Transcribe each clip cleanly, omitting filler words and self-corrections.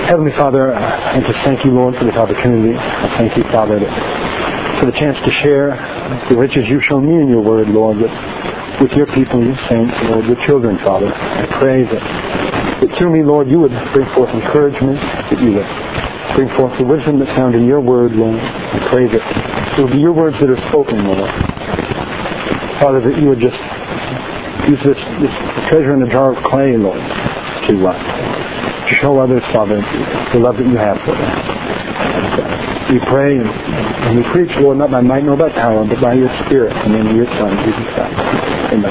Heavenly Father, I just thank you, Lord, for this opportunity. I thank you, Father, for the chance to share the riches you've shown me in your word, Lord, with your people, your saints, Lord, your children, Father. I pray that through me, Lord, you would bring forth encouragement, that you would bring forth the wisdom that's found in your word, Lord. I pray that it will be your words that are spoken, Lord. Father, that you would just use this treasure in a jar of clay, Lord, to show others, Father, the love that you have for them. We pray and we preach, Lord, not by might nor by power, but by your Spirit, and in your Son, Jesus Christ. Amen.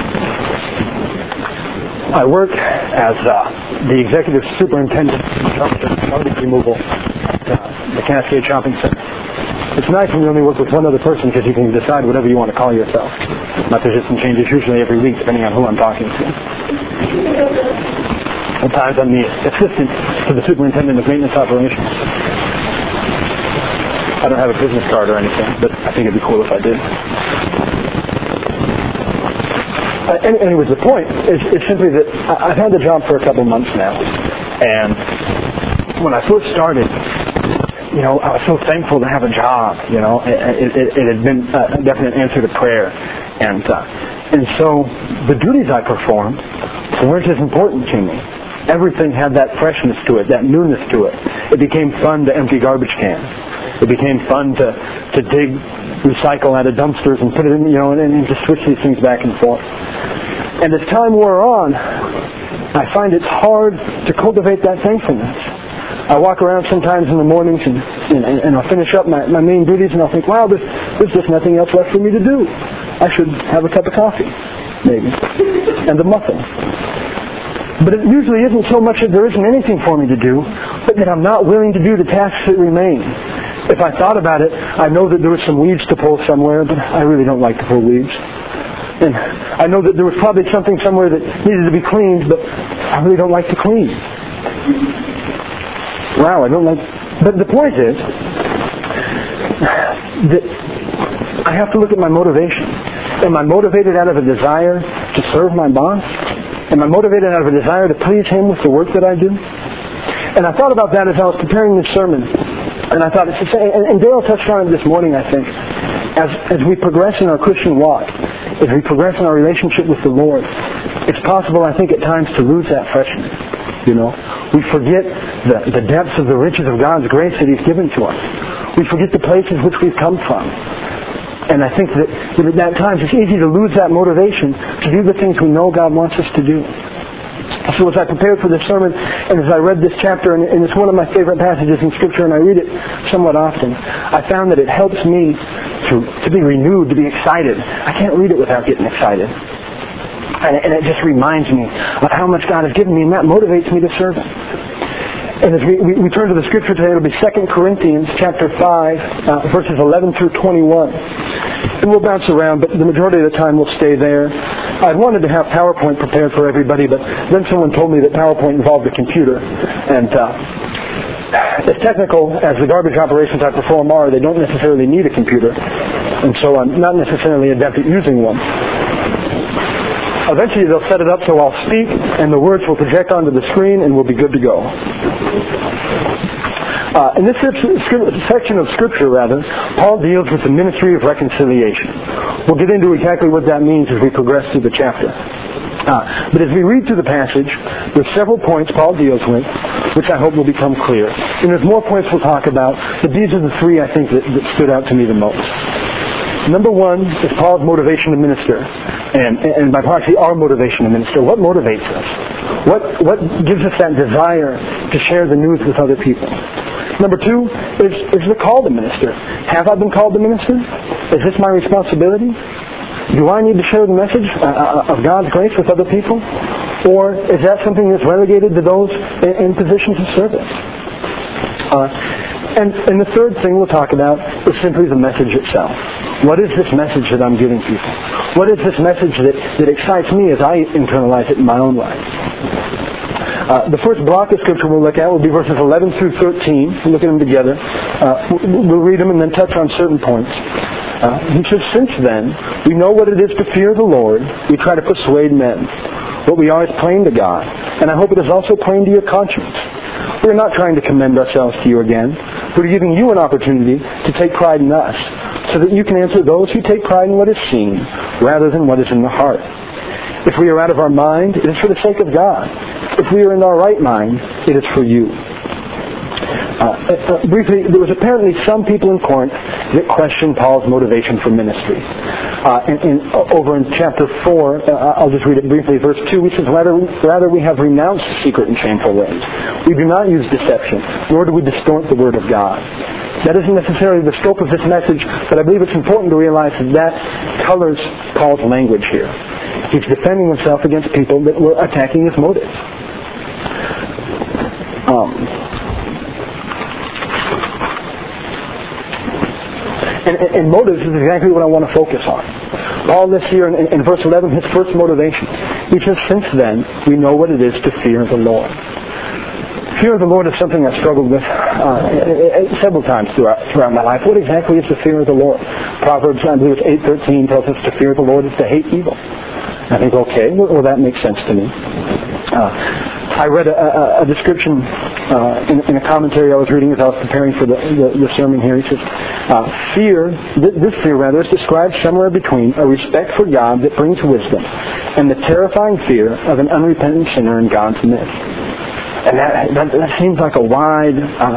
I work as the executive superintendent of garbage removal at the Cascade Shopping Center. It's nice when you only work with one other person because you can decide whatever you want to call yourself. My position changes usually every week depending on who I'm talking to. Sometimes I'm the assistant to the superintendent of maintenance operations. I don't have a business card or anything, but I think it'd be cool if I did. Anyways, the point is simply that I've had the job for a couple months now, and when I first started, I was so thankful to have a job. It had been a definite answer to prayer, and so the duties I performed weren't as important to me. Everything had that freshness to it, that newness to it. It became fun to empty garbage cans. It became fun to dig recycle out of dumpsters and put it in, and to switch these things back and forth. And as time wore on, I find it's hard to cultivate that thankfulness. I walk around sometimes in the mornings and I'll finish up my main duties and I'll think, wow, there's just nothing else left for me to do. I should have a cup of coffee, maybe, and a muffin. But it usually isn't so much that there isn't anything for me to do, but that I'm not willing to do the tasks that remain. If I thought about it, I know that there was some weeds to pull somewhere, but I really don't like to pull weeds. And I know that there was probably something somewhere that needed to be cleaned, but I really don't like to clean. Wow, I don't like... But the point is that I have to look at my motivation. Am I motivated out of a desire to serve my boss? Am I motivated out of a desire to please him with the work that I do? And I thought about that as I was preparing this sermon. And I thought, and Dale touched on it this morning, I think, as we progress in our Christian walk, as we progress in our relationship with the Lord, it's possible, I think, at times to lose that freshness. We forget the depths of the riches of God's grace that He's given to us. We forget the places which we've come from. And I think that at times it's easy to lose that motivation to do the things we know God wants us to do. So as I prepared for this sermon, and as I read this chapter, and it's one of my favorite passages in Scripture, and I read it somewhat often, I found that it helps me to be renewed, to be excited. I can't read it without getting excited. And it just reminds me of how much God has given me, and that motivates me to serve Him. And as we turn to the Scripture today, it'll be 2 Corinthians chapter 5, verses 11 through 21. And we'll bounce around, but the majority of the time we'll stay there. I wanted to have PowerPoint prepared for everybody, but then someone told me that PowerPoint involved a computer. And as technical as the garbage operations I perform are, they don't necessarily need a computer. And so I'm not necessarily adept at using one. Eventually they'll set it up so I'll speak and the words will project onto the screen and we'll be good to go. In this section of Scripture, Paul deals with the ministry of reconciliation. We'll get into exactly what that means as we progress through the chapter. But as we read through the passage, there's several points Paul deals with, which I hope will become clear. And there's more points we'll talk about, but these are the three, I think, that stood out to me the most. Number one is Paul's motivation to minister. And by proxy, our motivation to minister. What motivates us? What gives us that desire to share the news with other people? Number two is the call to minister. Have I been called to minister? Is this my responsibility? Do I need to share the message of God's grace with other people? Or is that something that's relegated to those in positions of service? And the third thing we'll talk about is simply the message itself. What is this message that I'm giving people? What is this message that excites me as I internalize it in my own life? The first block of Scripture we'll look at will be verses 11 through 13. We'll look at them together. We'll read them and then touch on certain points. He says, since then, we know what it is to fear the Lord. We try to persuade men. What we are is plain to God. And I hope it is also plain to your conscience. We're not trying to commend ourselves to you again. We're giving you an opportunity to take pride in us, so that you can answer those who take pride in what is seen, rather than what is in the heart. If we are out of our mind, it is for the sake of God. If we are in our right mind, it is for you. Briefly, there was apparently some people in Corinth that questioned Paul's motivation for ministry. Over in chapter 4, I'll just read it briefly, verse 2, he says, Rather we have renounced secret and shameful ways. We do not use deception, nor do we distort the word of God. That isn't necessarily the scope of this message, but I believe it's important to realize that colors Paul's language here. He's defending himself against people that were attacking his motives. And motives is exactly what I want to focus on. Paul lists here in verse 11 his first motivation. He says, Since then, we know what it is to fear the Lord. Fear of the Lord is something I've struggled with several times throughout my life. What exactly is the fear of the Lord? Proverbs, I believe it's 8:13, tells us to fear the Lord is to hate evil. I think, okay, well that makes sense to me. I read a description in a commentary I was reading as I was preparing for the sermon here. He says, this fear is described somewhere between a respect for God that brings wisdom and the terrifying fear of an unrepentant sinner in God's midst. And that seems like a wide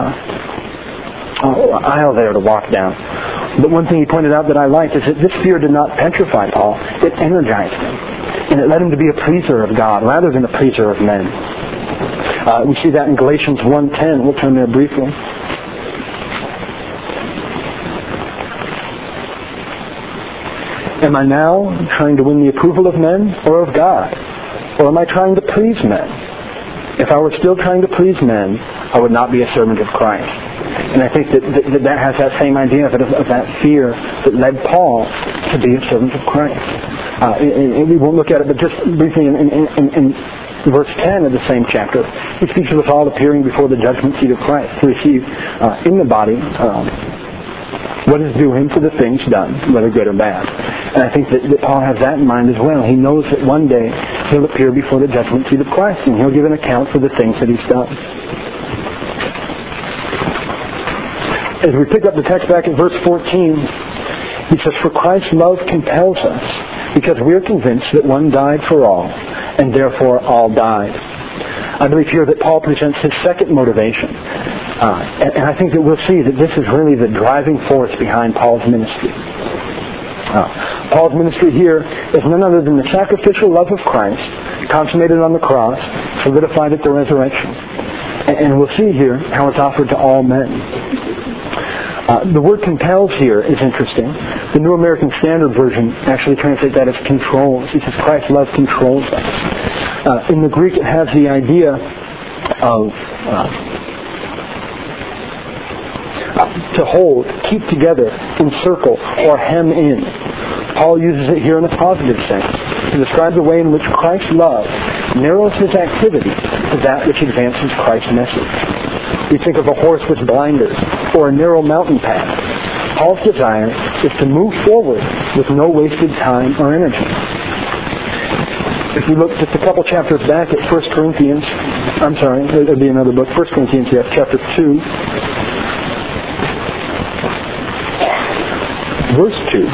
aisle there to walk down. But one thing he pointed out that I liked is that this fear did not petrify Paul. It energized him. And it led him to be a pleaser of God rather than a pleaser of men. We see that in Galatians 1:10. We'll turn there briefly. Am I now trying to win the approval of men or of God? Or am I trying to please men? If I were still trying to please men, I would not be a servant of Christ. And I think that has that same idea of that fear that led Paul to be a servant of Christ. And we won't look at it, but just briefly in verse 10 of the same chapter, he speaks of us all appearing before the judgment seat of Christ to receive in the body what is due him for the things done, whether good or bad. And I think that Paul has that in mind as well. He knows that one day he'll appear before the judgment seat of Christ and he'll give an account for the things that he's done. As we pick up the text back in verse 14, he says, For Christ's love compels us, because we are convinced that one died for all, and therefore all died. I believe here that Paul presents his second motivation. And I think that we'll see that this is really the driving force behind Paul's ministry. Paul's ministry here is none other than the sacrificial love of Christ, consummated on the cross, solidified at the resurrection. And we'll see here how it's offered to all men. The word compels here is interesting. The New American Standard Version actually translates that as controls. It says Christ's love controls us. In the Greek it has the idea of to hold, keep together, encircle, or hem in. Paul uses it here in a positive sense to describe the way in which Christ's love narrows his activity to that which advances Christ's message. We think of a horse with blinders or a narrow mountain path. Paul's desire is to move forward with no wasted time or energy. If we look just a couple chapters back at 1 Corinthians, there'd be another book, 1 Corinthians, chapter 2, verse 2.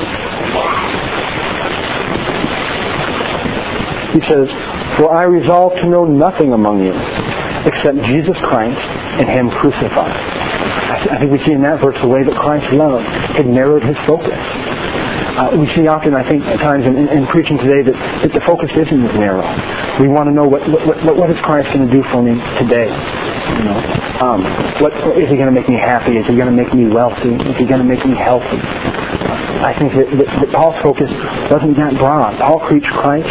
He says, For I resolve to know nothing among you except Jesus Christ and Him crucified. I think we see in that verse the way that Christ's love had narrowed his focus. We see often, I think, at times in preaching today that the focus isn't as narrow. We want to know what is Christ going to do for me today? You know, is He going to make me happy? Is He going to make me wealthy? Is He going to make me healthy? I think that Paul's focus wasn't that broad. Paul preached Christ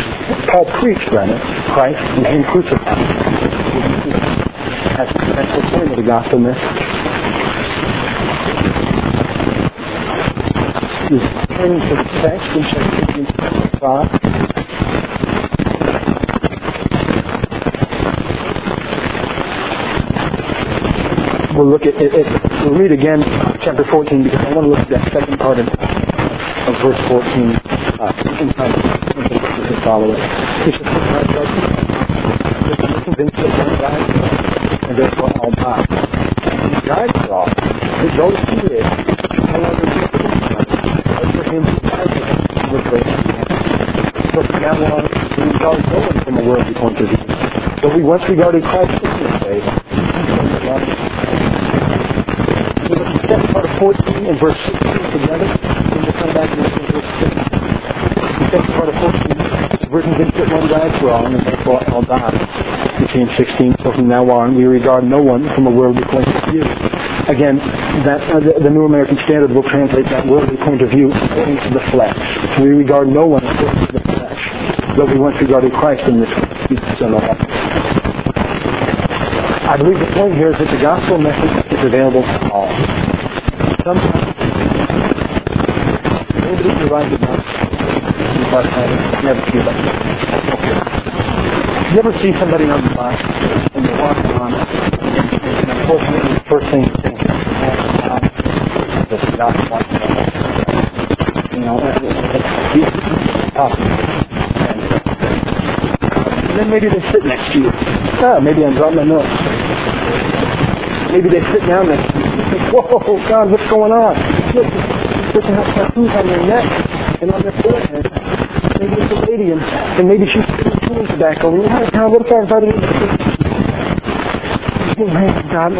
and Him crucified. That's the point of the gospel message. Is turn to the text in Corinthians 5. We'll look at we'll read again chapter 14 because I want to look at that second part of verse 14 in time to follow it. He says, convinced that one died, and therefore I'll die. He died for all. But those who live no longer live for themselves, but for him who died for them with those who live. So from now on, we regard no one from a worldly point of view. Though we once regarded Christ in this way, we look at the second part of 14 and verse 16 together, and we'll come back to this in verse 6. The second part of 14, the virgin didn't put one died for all, and therefore I'll die. Became 16, so from now on, we regard no one from a worldly point of view. Again, that the New American Standard will translate that worldly point of view according to the flesh. We regard no one according to the flesh, though we once regarded Christ in this way. I believe the point here is that the gospel message is available to all. Sometimes nobody can write the gospel. Never see that. You ever see somebody on the bus and they're walking on it, and unfortunately the first thing you think is, this is not like that. You know, it's possible. And then maybe they sit next to you. Maybe I'm dropping my notes. Maybe they sit down next to you and think, whoa, God, what's going on? Look, they have tattoos on their neck and on their forehead. Maybe it's a lady, and maybe she's chewing tobacco. And you're like, God, what if I invited you to church? You think, man, God.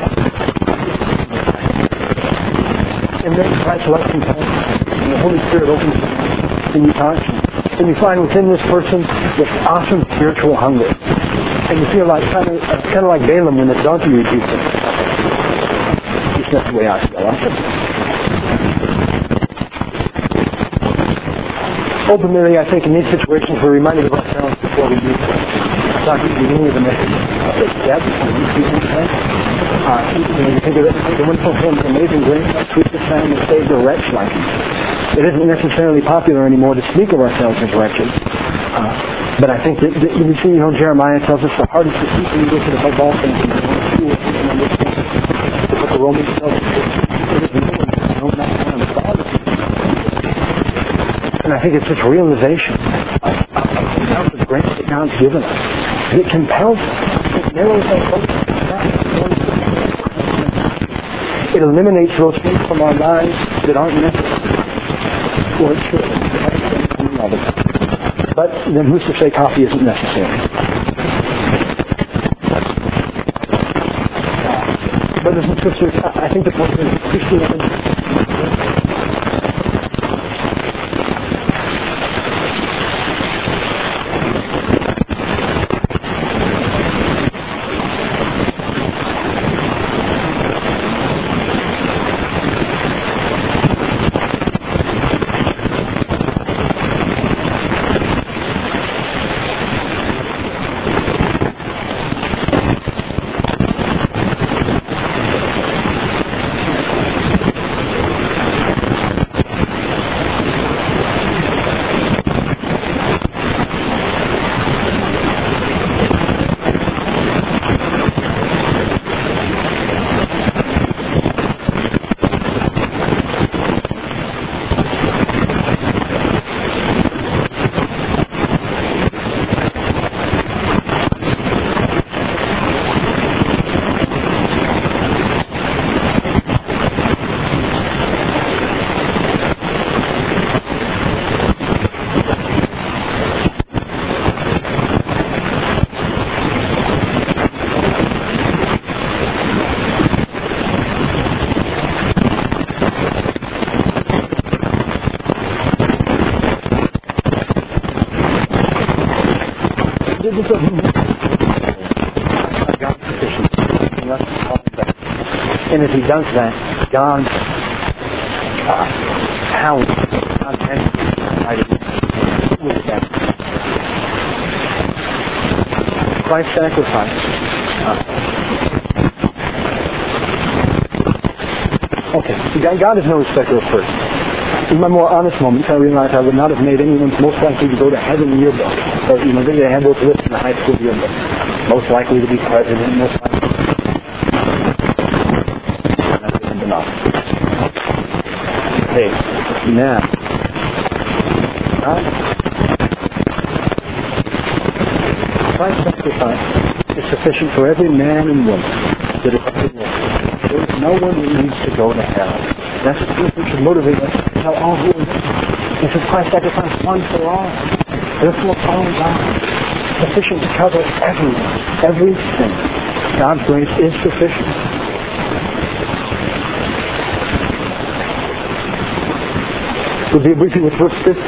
And then Christ loves you, and the Holy Spirit opens and you touch, and you find within this person this awesome spiritual hunger. And you feel like kind of like Balaam when the donkey rebuked him. It's not the way I feel. Ultimately, I think in these situations we're reminded of ourselves before we do so. Talking at the beginning of the message, that's you think of it, the wonderful hymn, Amazing Grace, how sweet the sound that saved a wretch like me. It isn't necessarily popular anymore to speak of ourselves as wretches. But I think that you see, Jeremiah tells us the hardest to keep when you get to the above all things in the what the Romans tell us. And I think it's this realization of the amount of grace that God's given us. It compels us. It narrows our focus. It eliminates those things from our lives that aren't necessary. Or it should. But then who's to say coffee isn't necessary? Brothers and sisters, I think the point is Christianity. And if he does that, God's talent, God's energy, with that. Christ's sacrifice. Okay, God is no respecter of persons. In my more honest moments, I realized I would not have made anyone most likely to go to heaven yearbook. Or, they had those lists in the high school yearbook. Most likely to be president, most likely. Okay, now, Christ's sacrifice is sufficient for every man and woman that is of the Lord. There is no one who needs to go to hell. That's what should motivate us to tell all who are listening. This is Christ's sacrifice once for all. Therefore, follow God. Sufficient to cover everyone, everything. God's grace is sufficient. We'll deal briefly with verse 15.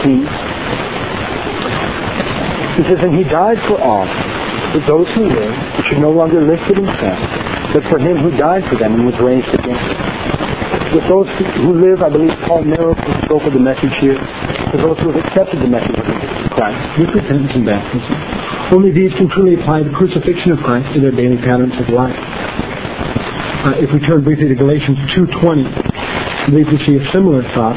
He says, and He died for all, that those who live should no longer live for themselves, but for Him who died for them and was raised again. With those who live, I believe Paul narrows the scope of the message here to those who have accepted the message of Christ with repentance and baptism. Only these can truly apply the crucifixion of Christ to their daily patterns of life. If we turn briefly to Galatians 2:20, I believe we see a similar thought.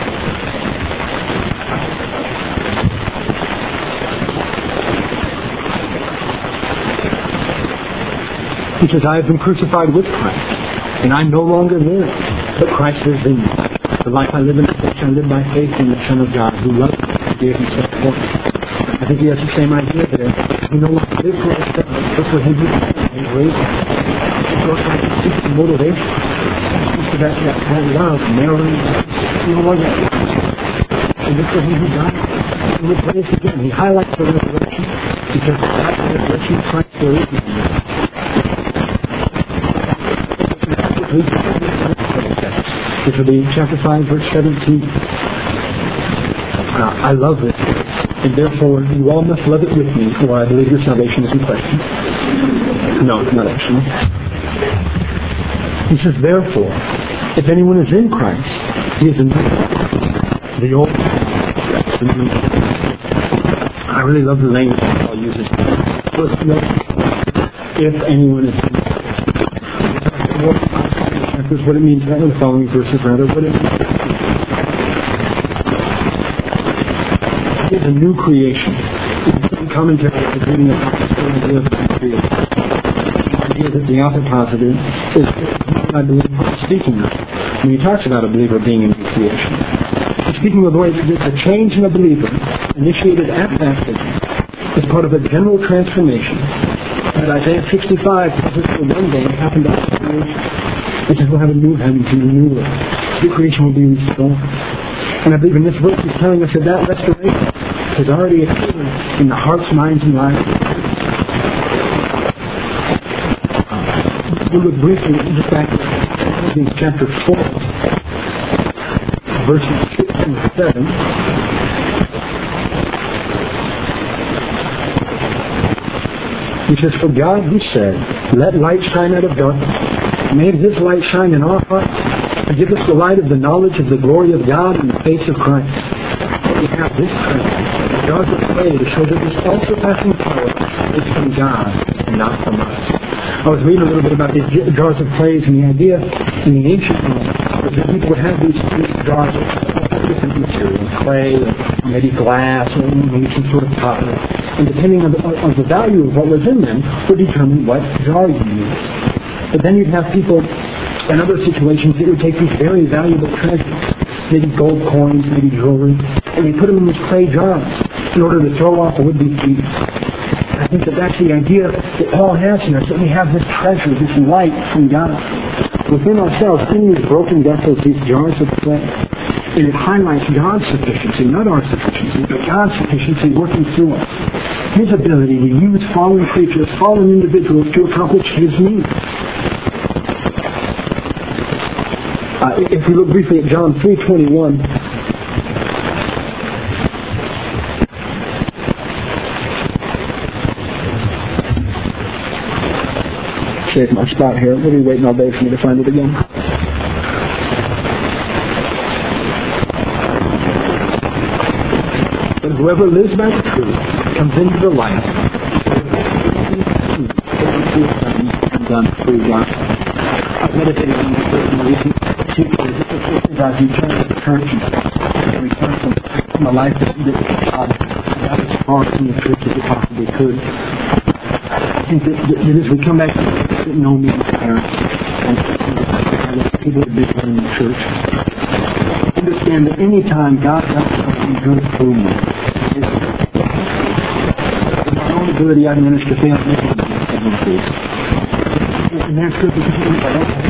He says, I have been crucified with Christ, and I no longer live, but Christ lives in me. The life I live in the flesh, I live by faith in the Son of God, who loved me and gave Himself for me. I think he has the same idea there. We no longer live for ourselves, but for Him who raised us. So it's like it seeks the motivation. So that love, marrying, no longer. And this for Him who died and was raised again. He highlights the resurrection because after the resurrection of Christ there is no more. This will be chapter 5, verse 17. I love this, and therefore you all must love it with me, for I believe your salvation is in question. No, it's not actually. He says, therefore, if anyone is in Christ, he is in the old. I really love the language I'll use it. First, if anyone is in Christ. What it means, not in the following verses, rather, what it means. It is a new creation. In commentary, is reading about the idea of the new creation. The idea that the author posited is, I believe, speaking of when he talks about a believer being a new creation. He's speaking of the way that a change in a believer, initiated at baptism, is part of a general transformation. And Isaiah 65 says this will one day happen to all creation. It says we'll have a new heavens and a new earth. The creation will be restored. And I believe in this verse he's telling us that restoration has already occurred in the hearts, minds, and lives. We'll look briefly just back to Ephesians chapter 4, verses 6 and 7. He says, for God who said, let light shine out of darkness, made His light shine in our hearts to give us the light of the knowledge of the glory of God in the face of Christ. We have this strength, the jars of clay, to show that this all-surpassing power is from God and not from us. I was reading a little bit about these jars of clay, and the idea in the ancient world was that people would have these jars of different materials, clay, or maybe glass, or maybe some sort of pottery. And depending on the value of what was in them would determine what jar you used. But then you'd have people in other situations that would take these very valuable treasures, maybe gold coins, maybe jewelry, and they put them in these clay jars in order to throw off a would-be thief. I think that that's the idea that Paul has in us, that we have this treasure, this light from God within ourselves, in these broken vessels, these jars of clay. And it highlights God's sufficiency, not our sufficiency, but God's sufficiency working through us. His ability to use fallen creatures, fallen individuals to accomplish His needs. If we look briefly at John 3:21, save my spot here. We'll be waiting all day for me to find it again. But whoever lives by the truth comes into the light. Done through God. I've meditated on this verse in recent teachings as you turn to the church and return from the life that God got as far from the church as it possibly could. I think that as we come back to that no means parents and people that have been in the church, understand that any time God does something good through me, with my own ability I manage to fail making it. truth. And that's good because I don't have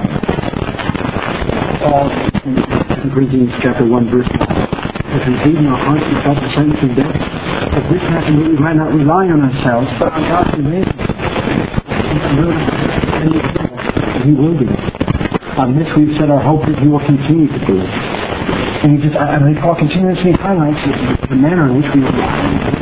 Paul in 2 Corinthians chapter 1 verse 1. If indeed in our hearts we felt the sentence of death, if this happened, we might not rely on ourselves, but on God's amazing. He will do. On this we've set our hope that He will continue to do it. And I believe Paul continuously highlights the manner in which we rely on Him.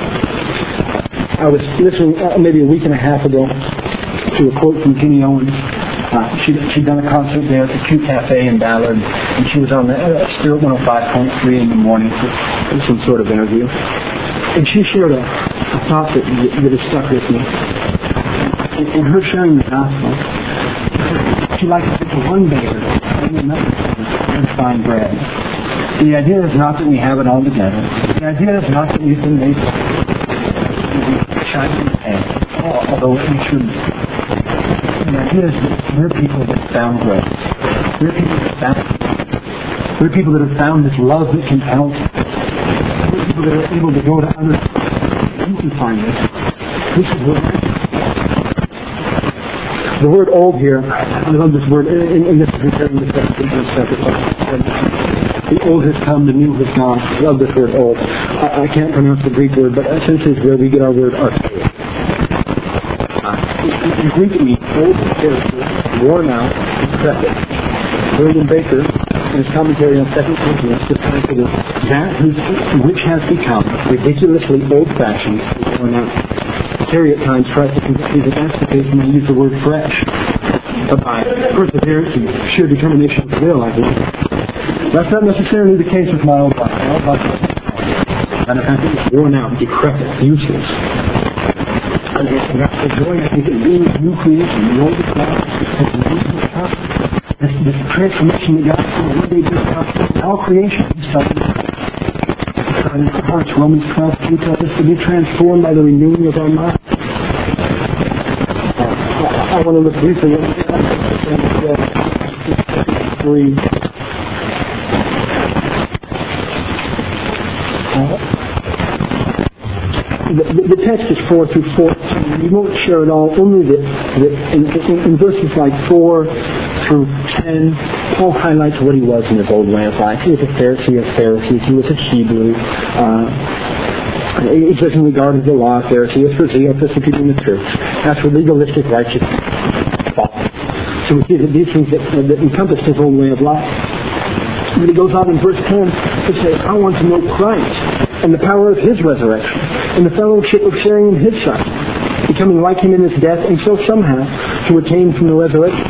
I was listening maybe a week and a half ago to a quote from Jenny Owens. She'd done a concert there at the Q Cafe in Ballard, and she was on the Spirit 105.3 in the morning for some sort of interview. And she shared a thought that has stuck with me. In her sharing the gospel, she liked to take one baker and another and find bread. The idea is not that we have it all together. The idea is not that we've been made shining and although we shouldn't. The idea is that we're people that found grace. We're people that have found this love that compels. We're people that are able to go to others. You can find this. This is what the word old here, I love this word, and this is in the the old has come, the new has gone. I love this word old. I can't pronounce the Greek word, but essentially it's where we get our word archaic. In Greek it means old, worn out, decrepit. William Baker, in his commentary on 2 Corinthians, defines it as that which has become ridiculously old-fashioned, worn out. Terry at times tries to convince me that that's the case when I use the word fresh. But by perseverance and sheer determination of will, I believe. That's not necessarily the case with my old body. My old body is worn out, decrepit, useless. And that's the joy, I think, in being a new creation. The old is gone, and the new is come. This transformation that God did one day just now, all creation is something. In our hearts, Romans 12 tells us to be transformed by the renewing of our mind. I want to look briefly at 3. The text is 4 through 4. We won't share it all. Only that in verses like 4 through 10, Paul highlights what he was in his old way of life. He was a Pharisee of Pharisees. He was a Hebrew. He doesn't regard the law of Pharisee as for zeal, persecuting the church. As for legalistic righteousness. So we see that these things that encompass his old way of life. But he goes on in verse 10 to say, I want to know Christ and the power of His resurrection and the fellowship of sharing in His suffering, becoming like Him in His death, and so somehow to attain to the resurrection.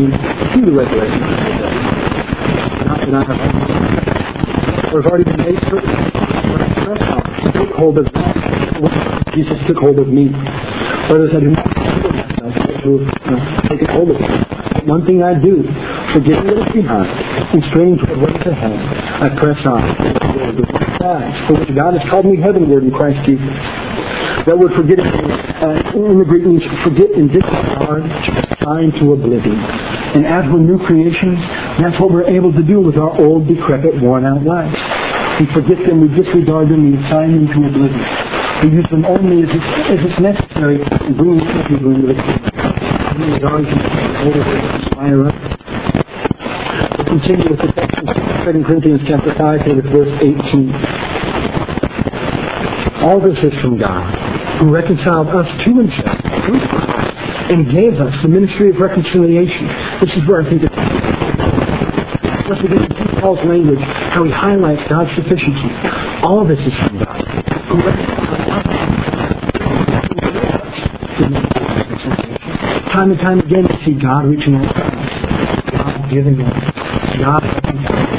Not that I have already been made certain. Took hold of Jesus took hold of me. Whereas I do not myself to take hold of me. But one thing I do, forgetting what is behind and straining toward what is ahead, I press on the prize for which God has called me heavenward in Christ Jesus. That word forget in the Greek means forget and disregard, sign to oblivion. And as we're new creations, that's what we're able to do with our old, decrepit, worn-out lives. We forget them, we disregard them, we assign them to oblivion. We use them only as it's necessary to bring people into the kingdom. We'll continue with the text in 2 Corinthians chapter 5, here with verse 18. All this is from God, who reconciled us to Himself through Christ and gave us the ministry of reconciliation. This is where I think once again, in Paul's language, how he highlights God's sufficiency. All this is from God, who reconciled us. Time and time again, we see God reaching out to us, God giving us, God reconciling us.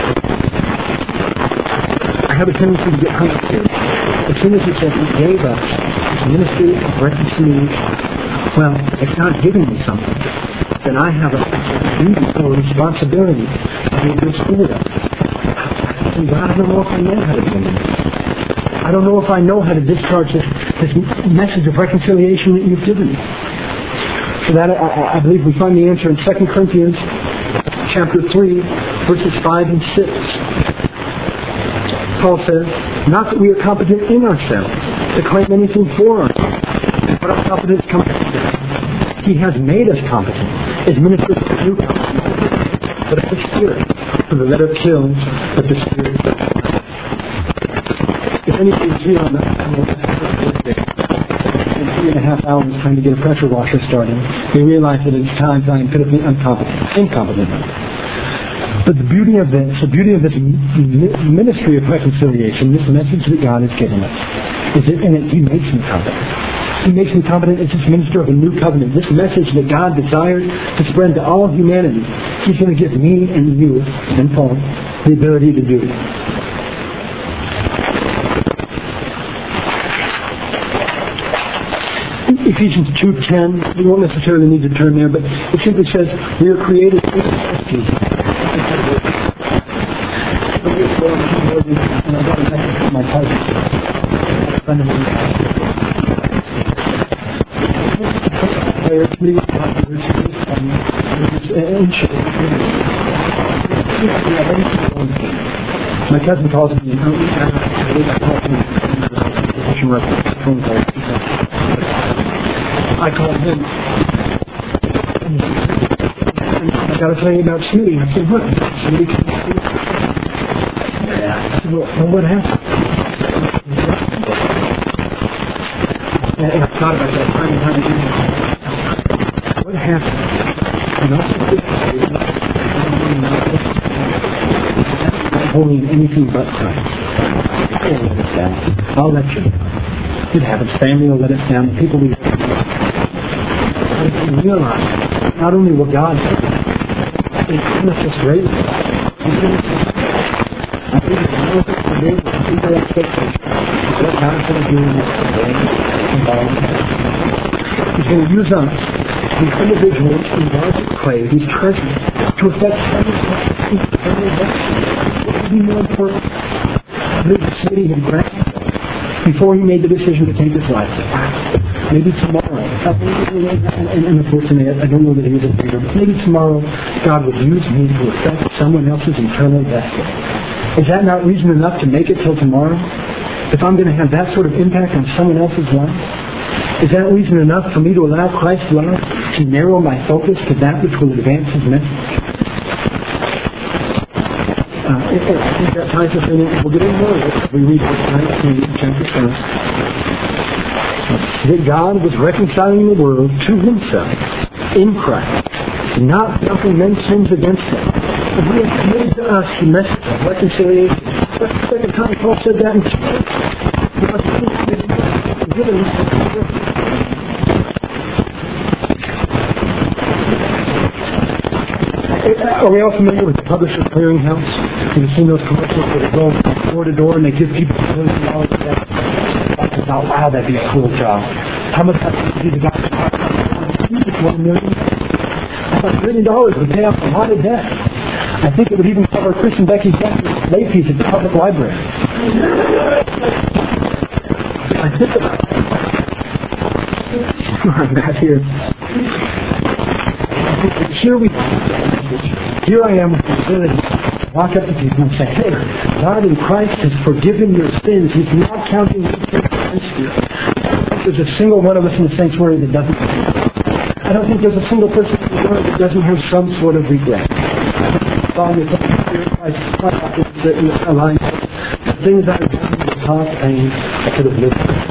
I have a tendency to get hung up here. As soon as He says He gave us His ministry of reconciliation, well, if God's giving me something, then I have a duty or responsibility to be good steward of it. And God, I don't know if I know how to do this. I don't know if I know how to discharge this message of reconciliation that You've given me. For that, I believe we find the answer in 2 Corinthians chapter 3, verses 5 and 6. Paul says, not that we are competent in ourselves to claim anything for ourselves, but our competence comes from God. He has made us competent as ministers of the new covenant, but of the Spirit. For the letter kills, but the Spirit does life. If anybody's here on the first day, in 3.5 hours trying to get a pressure washer started, they realize that it's times I am pitifully incompetent. But the beauty of this ministry of reconciliation, this message that God has given us, is that in it He makes me competent. He makes me competent as this minister of a new covenant. This message that God desired to spread to all humanity, He's going to give me and you and Paul the ability to do it. Ephesians 2:10, we won't necessarily need to turn there, but it simply says, we are created in Christ Jesus. And I got a message from my cousin, a friend of mine. My cousin calls me, I called him. I got to tell you about Smitty. I said, what? Smitty came to see? I said, well, what happened? And I thought about that time and time again. What happened? And also, not holding in anything but Christ. I'll let it down. I'll let you know. It happens. Family will let us down. People will realize not only what God did, it's not just great. I think it's more than people expectations. What God's going to do in this day and all. He's going to use us, these individuals in God's clay, these treasures, to affect family destiny. What would be more important? This city had granted before he made the decision to take his life. Maybe tomorrow, and unfortunately, I don't know that he was a believer, but maybe tomorrow God would use me to affect someone else's eternal destiny. Is that not reason enough to make it till tomorrow? If I'm going to have that sort of impact on someone else's life? Is that reason enough for me to allow Christ's love to narrow my focus to that which will advance His message? I think that ties us in. We'll get into more of it. We read verse 19, chapter 1. That God was reconciling the world to Himself in Christ, not counting men's sins against them. And He has committed to us the message of reconciliation. That's the second time Paul said that in Scripture. Are we all familiar with the Publishers Clearinghouse? You've seen those commercials where they go door to door and they give people $1 million for that. I thought, wow, that'd be a cool job. How much have to do the guy? $1 million. I thought $1 million would pay off a lot of debt. I think it would even cover Chris and Becky's late fees at the public library. I think about it. I'm not here. Here I am with the ability to walk up to people and say, hey, God in Christ has forgiven your sins. He's not counting your sins against you. There's a single one of us in the sanctuary that doesn't. I don't think there's a single person in the world that doesn't have some sort of regret. The things I've done in the past pain, I could have lived with.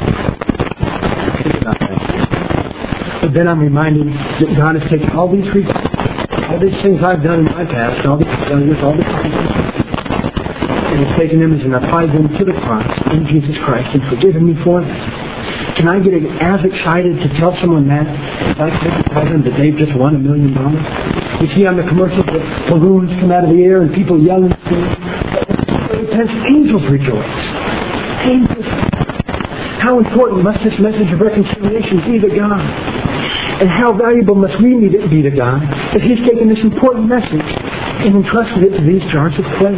But then I'm reminded that God has taken all these regrets, all these things I've done in my past, all these failures, all these things, and He's taken them and applied them to the cross in Jesus Christ and forgiven me for them. Can I get as excited to tell someone that as I could to tell them that they've just won $1 million? You see on the commercials that balloons come out of the air and people yell and sing. Angels rejoice. Angels. How important must this message of reconciliation be to God? And how valuable must we be to God that He's taken this important message and entrusted it to these jars of clay?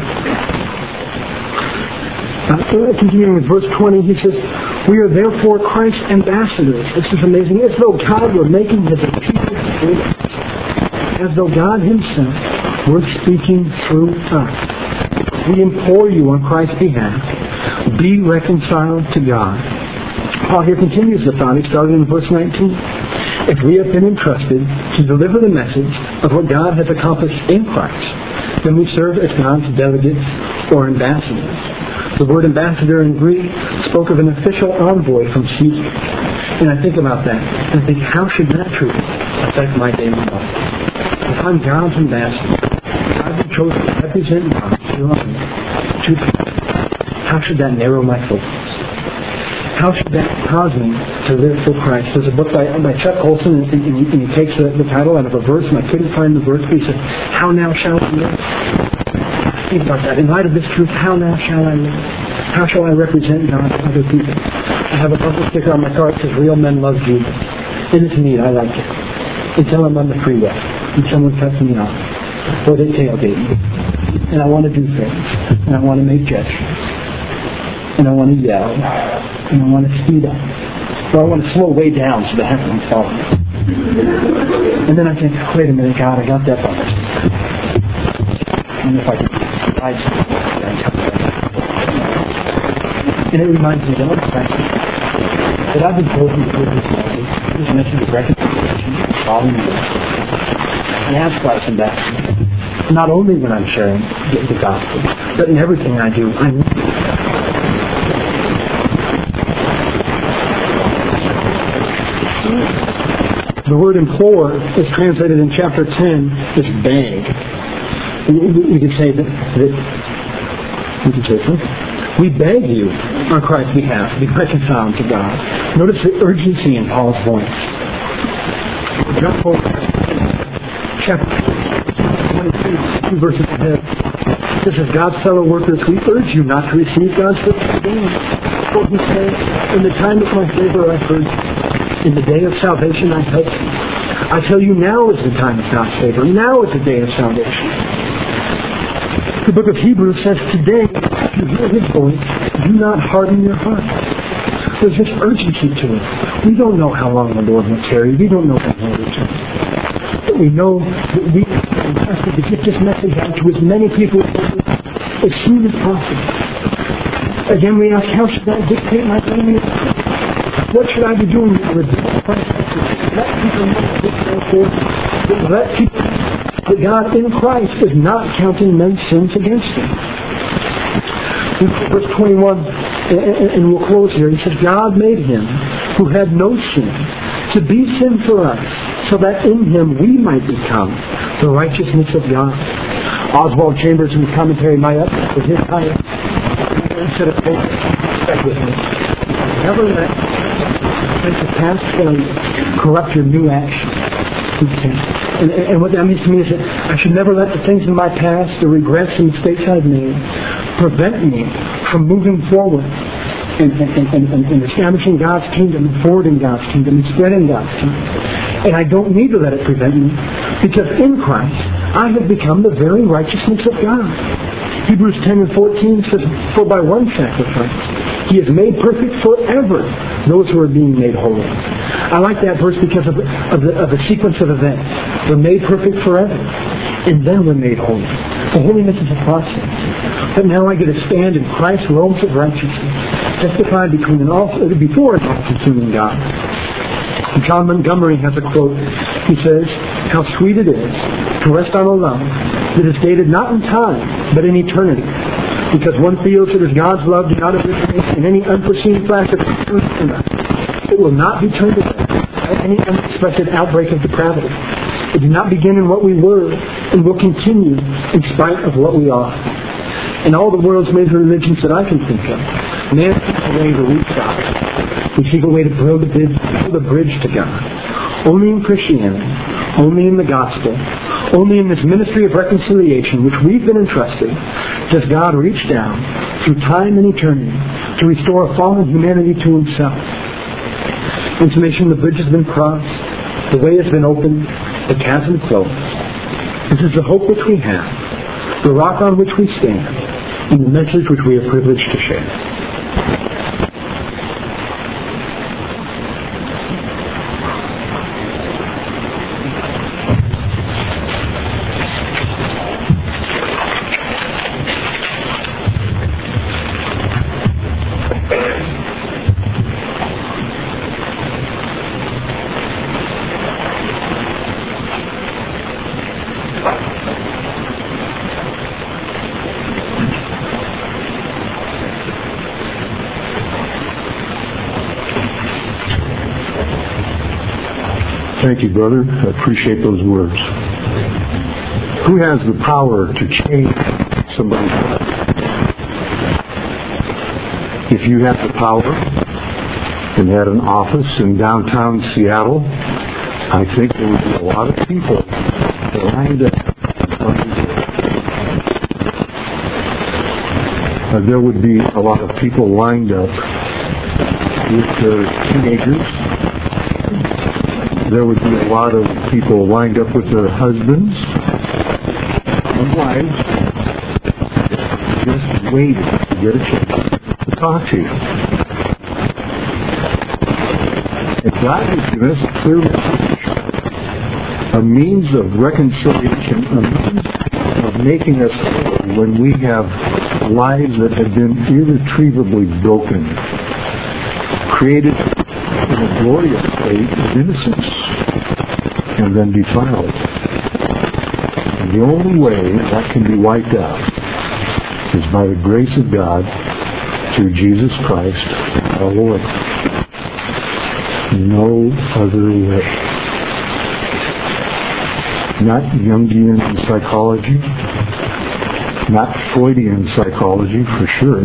Continuing with verse 20, he says, we are therefore Christ's ambassadors. This is amazing. As though God were making His appeal through us. As though God Himself were speaking through us. We implore you on Christ's behalf, be reconciled to God. Paul here continues the thought he started in verse 19. If we have been entrusted to deliver the message of what God has accomplished in Christ, then we serve as God's delegates or ambassadors. The word ambassador in Greek spoke of an official envoy from Caesar. And I think about that, and I think, how should that truth affect my daily life? If I'm God's ambassador, I've been chosen to represent God to people, how should that narrow my focus? How should that cause me to live for Christ? There's a book by Chuck Colson, and he takes the title out of a verse, and I couldn't find the verse, but he said, "How now shall I live?" Think about that. In light of this truth, how now shall I live? How shall I represent God to other people? I have a bumper sticker on my car that says, "Real men love Jesus." And it's neat. I like it. Until I'm on the freeway and someone cuts me off, or they tailgate me, and I want to do things, and I want to make gestures, and I want to yell, and I want to speed up, or I want to slow way down so the heck I'm falling. And then I think, wait a minute, God, I got that bumper. And if I could ride something, and it reminds me that I've been told to give this message of reconciliation, following you, and as Christ's ambassador, not only when I'm sharing the gospel, but in everything I do. The word implore is translated in chapter 10 as beg. You could say we beg you on Christ's behalf, be reconciled to God. Notice the urgency in Paul's voice. John 4, chapter 22, 2 verses ahead. This is God's fellow workers. We urge you not to receive God's gift again. For he says, in the time of my favor I heard you. In the day of salvation I helped you. I tell you, now is the time of God's favor. Now is the day of salvation. The book of Hebrews says, today, if you hear his voice, do not harden your heart. There's this urgency to it. We don't know how long the Lord will tarry. We don't know when he'll return. But we know that we are entrusted to get this message out to as many people as soon as possible. Again, we ask, how should I dictate my family? What should I be doing to reveal Christ? Let people know this, therefore, let people that God in Christ is not counting men's sins against them. In verse 21, and we'll close here, he says, God made him who had no sin to be sin for us, so that in him we might become the righteousness of God. Oswald Chambers, in his commentary, my up with his title, instead of faith, respect with me. Never let the past failure corrupt your new action. And what that means to me is that I should never let the things in my past, the regrets and mistakes I've made, prevent me from moving forward and establishing God's kingdom and forwarding God's kingdom and spreading God's kingdom. And I don't need to let it prevent me, because in Christ I have become the very righteousness of God. Hebrews 10 and 14 says, for by one sacrifice he has made perfect forever those who are being made holy. I like that verse because of the sequence of events. We're made perfect forever, and then we're made holy. The holiness is a process. But now I get to stand in Christ's robes of righteousness, testify before an all-consuming God. John Montgomery has a quote. He says, how sweet it is to rest on a love that is dated not in time, but in eternity. Because one feels that as God's love did not originate in any unforeseen flash of truth in us, it will not be turned away by any unexpected outbreak of depravity. It did not begin in what we were, and will continue in spite of what we are. In all the world's major religions that I can think of, man seeks a way to reach God. We seek a way to build a bridge to God. Only in Christianity, only in the gospel, only in this ministry of reconciliation which we've been entrusted, does God reach down through time and eternity to restore a fallen humanity to himself. Information, the bridge has been crossed, the way has been opened, the chasm closed. This is the hope which we have, the rock on which we stand, and the message which we are privileged to share. Thank you, brother. I appreciate those words. Who has the power to change somebody's life? If you had the power and had an office in downtown Seattle, I think there would be a lot of people lined up. There would be a lot of people lined up with their teenagers. There would be a lot of people lined up with their husbands and wives, just waiting to get a chance to talk to you. And God has given us a clear message, a means of reconciliation, a means of making us whole when we have lives that have been irretrievably broken, created in a glorious state of innocence, and then defiled. And the only way that can be wiped out is by the grace of God through Jesus Christ our Lord. No other way. Not Jungian psychology, not Freudian psychology for sure,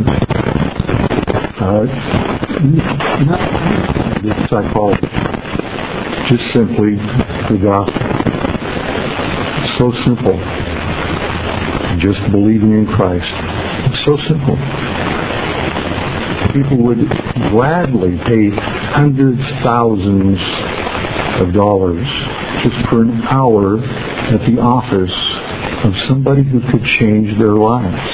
not this psychology, just simply the gospel. It's so simple. Just believing in Christ. It's so simple. People would gladly pay hundreds, thousands of dollars just for an hour at the office of somebody who could change their lives.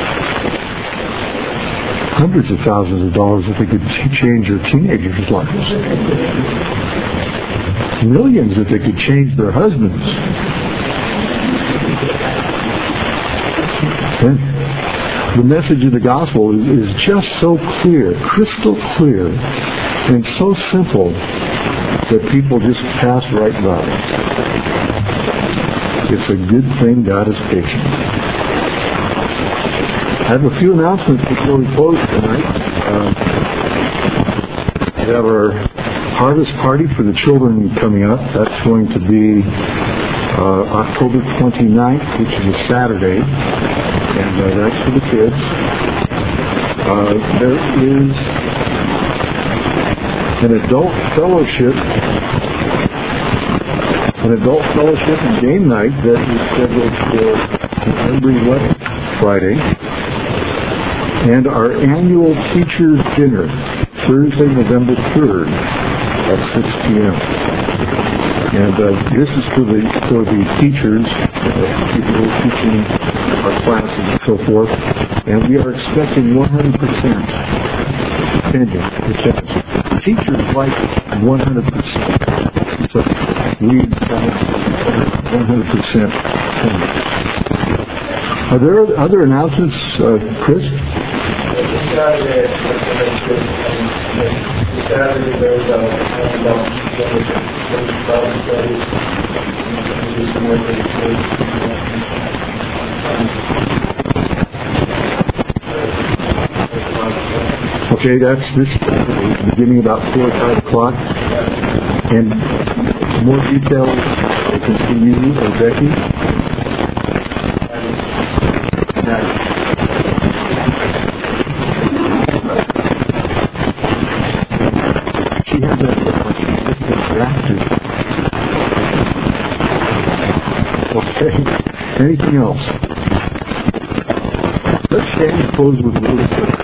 Hundreds of thousands of dollars if they could change their teenagers' lives. Millions if they could change their husbands. And the message of the gospel is just so clear, crystal clear, and so simple that people just pass right by. It's a good thing God is patient. I have a few announcements before we close tonight. We have our harvest party for the children coming up. That's going to be October 29th, which is a Saturday, and that's for the kids. There is an adult fellowship and game night that is scheduled for November 11th, Friday, and our annual teachers' dinner, Thursday, November 3rd at 6 p.m. And this is for the teachers, people who are teaching our classes and so forth, and we are expecting 100% attendance. Teachers like 100%. So we have 100% attendance. Are there other announcements, Chris? Saturday there's a Okay, that's this Saturday, beginning about 4 or 5 o'clock. And more details, they can see you or Becky. She has that distracted. Okay. Anything else? Let's stand and close with a word of prayer.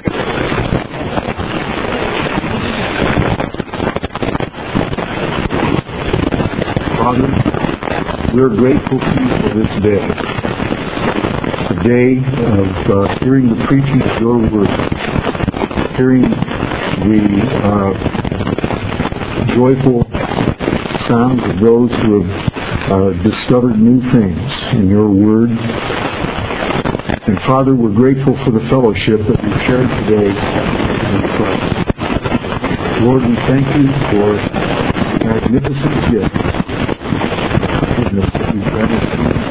Father, we're grateful to you for this day. A day of hearing the preaching of your word, hearing the joyful sounds of those who have discovered new things in your word. And Father, we're grateful for the fellowship that we've shared today in Christ. Lord, we thank you for the magnificent gift that you've done us,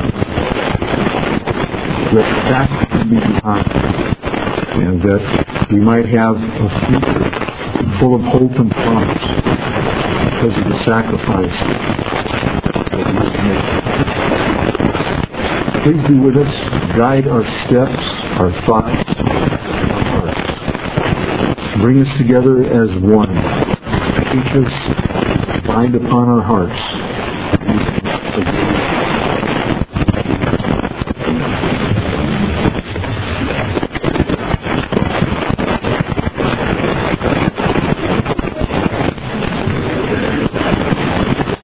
that that can be behind, and that we might have a future full of hope and promise because of the sacrifice that He has made. Please be with us, guide our steps, our thoughts, and our hearts. Bring us together as one. Teach us, bind upon our hearts